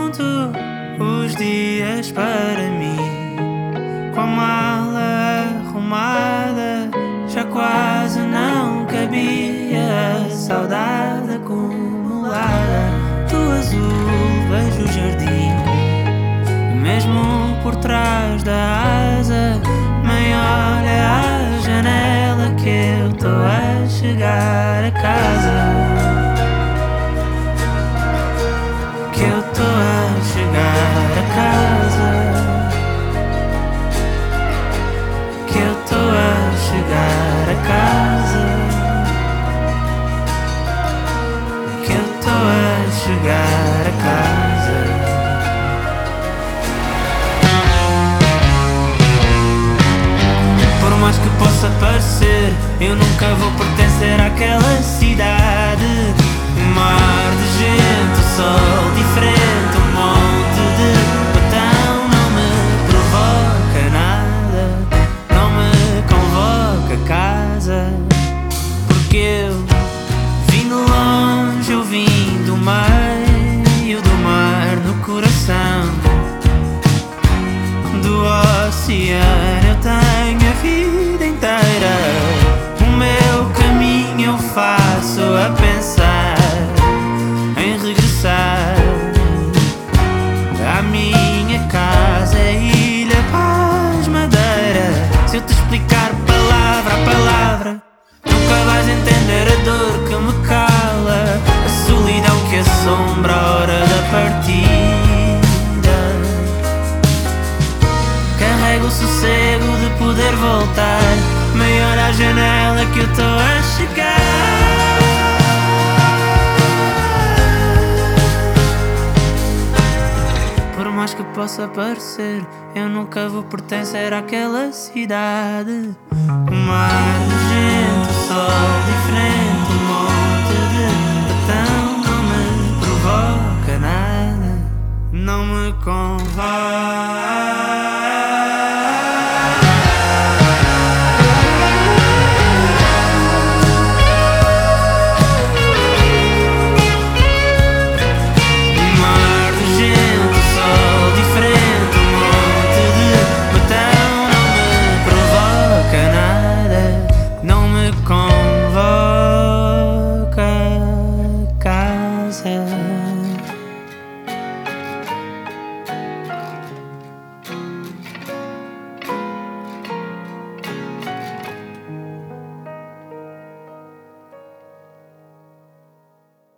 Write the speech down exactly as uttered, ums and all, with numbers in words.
conto os dias para mim, com a mala arrumada, já quase não cabia a saudade acumulada. Do azul vejo o jardim, e mesmo por trás da asa, maior é a janela que eu tô a chegar a casa. Que eu tô a chegar a casa. Que eu tô a chegar a casa. Que eu tô a chegar a casa. Por mais que possa parecer, eu nunca vou pertencer àquela cidade. Um mar de gente, o sol diferente, um monte de botão. Não me provoca nada, não me convoca a casa. Porque eu vim de longe, eu vim do meio do mar, no coração do oceano. Eu tenho a vida inteira, o meu caminho eu faço a pensar em regressar à minha casa, Ilha Paz, Madeira. Se eu te explicar palavra a palavra, nunca vais entender a dor que me cala, a solidão que assombra a hora da partida. Carrego o sossego de poder voltar, maior à janela que eu tô a chegar. Por mais que possa parecer, eu nunca vou pertencer àquela cidade. O mar de gente, o sol diferente, um monte de botão. Não me provoca nada, não me convoca.